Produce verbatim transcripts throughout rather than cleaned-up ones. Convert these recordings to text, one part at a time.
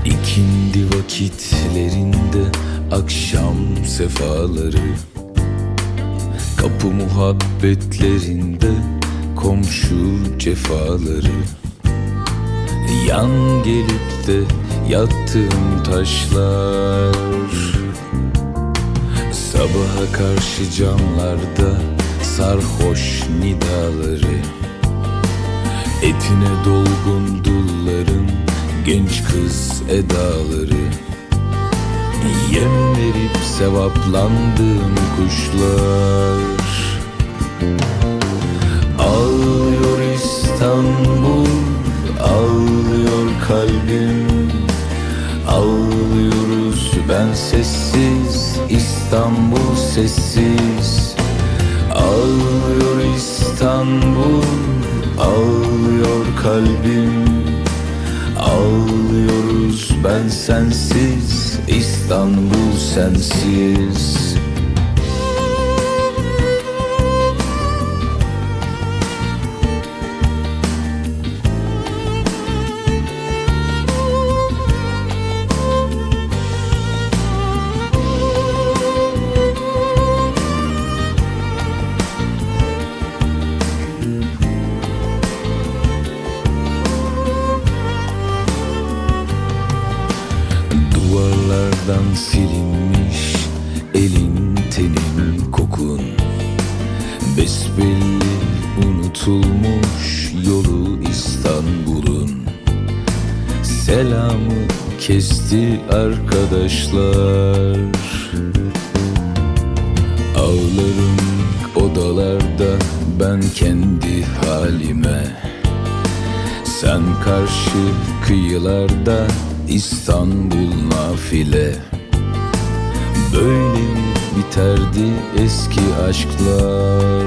İkindi vakitlerinde akşam sefaları, kapı muhabbetlerinde komşu cefaları, yan gelip de yattığım taşlar, sabaha karşı camlarda sarhoş nidaları, etine dolgun dulların genç kız edaları, yem verip sevaplandığım kuşlar. Ağlıyor İstanbul, ağlıyor kalbim, ağlıyoruz ben sessiz, İstanbul sessiz. Ağlıyor İstanbul, ağlıyor kalbim, ağlıyoruz ben sensiz, İstanbul sensiz. Duvarlardan silinmiş elin tenin kokun, besbelli unutulmuş yolu İstanbul'un. Selamı kesti arkadaşlar, ağlarım odalarda ben kendi halime. Sen karşı kıyılarda İstanbul nafile. Böyle mi biterdi eski aşklar?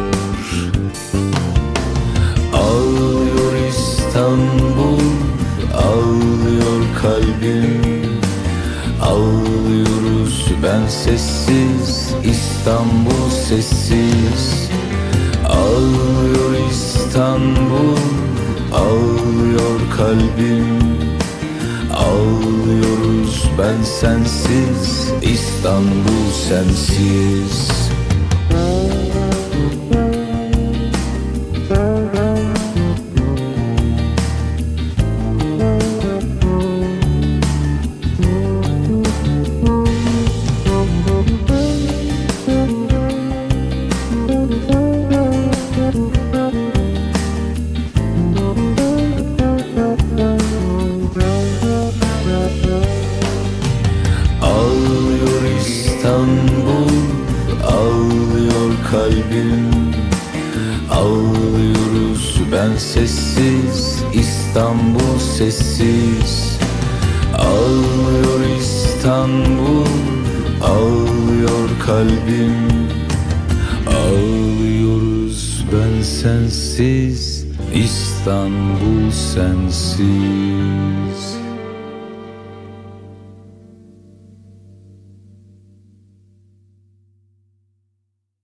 Ağlıyor İstanbul, ağlıyor kalbim, ağlıyoruz ben sessiz, İstanbul sessiz. Ağlıyor İstanbul, ağlıyor kalbim, ağlıyoruz ben sensiz, İstanbul sensiz. Ağlıyor İstanbul, ağlıyor kalbim, ağlıyoruz ben sessiz, İstanbul sessiz. Ağlıyor İstanbul, ağlıyor kalbim, ağlıyoruz ben sensiz, İstanbul sensiz.